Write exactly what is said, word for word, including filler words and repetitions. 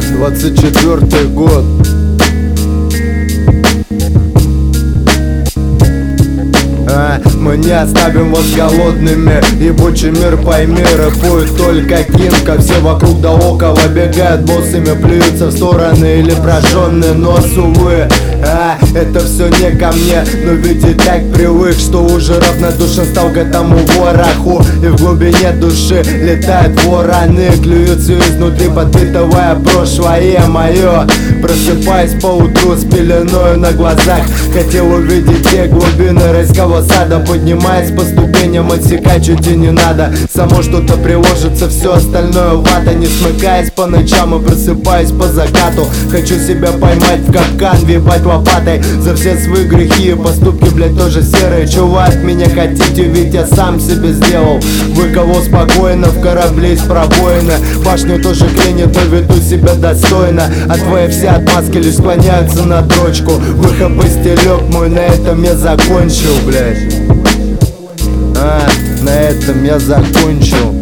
Двадцать четвёртый год. А, мы не оставим вас голодными. Ебучий мир, пойми, рэпует только Кинка. Все вокруг да около бегают боссами, плюются в стороны или прожженный нос, увы. А, это все не ко мне, но ведь и так привык, что уже равнодушен стал к этому вороху. И в глубине души летают вороны, клюются изнутри, подпитывая прошлое мое. Просыпаясь поутру с пеленою на глазах, хотел увидеть те глубины райского сада. Поднимаясь по ступеням, отсекать чуть и не надо. Само что-то приложится, все остальное вата. Не смыкаясь по ночам и просыпаясь по закату, хочу себя поймать в капкан, въебать лопатой за все свои грехи и поступки, блять, тоже серые. Чего от меня хотите, ведь я сам себе сделал. Выколол спокойно в корабле из пробоины. Башню тоже клинит, но веду себя достойно. А твои все отмазки лишь склоняются на дрочку. Выход постелек мой, на этом я закончил, блять. А, на этом я закончил.